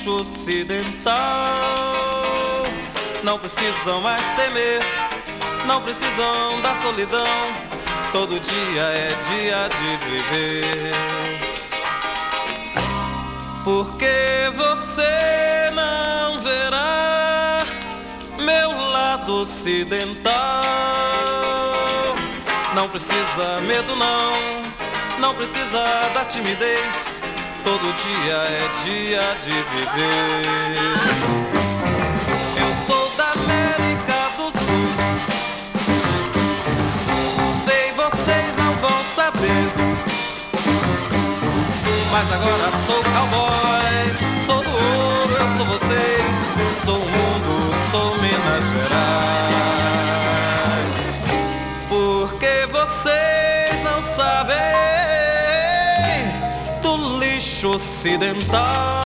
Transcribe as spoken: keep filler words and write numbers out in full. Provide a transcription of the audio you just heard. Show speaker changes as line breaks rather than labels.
lixo ocidental. Não precisam mais temer, não precisam da solidão. Todo dia é dia de viver. Porque você não verá meu lado ocidental. Não precisa medo não, não precisa da timidez. Todo dia é dia de viver. Eu sou da América do Sul, sei vocês não vão saber, mas agora sou cowboy, sou do ouro, eu sou vocês, sou o mundo, sou Minas Gerais. Porque vocês não sabem do lixo ocidental.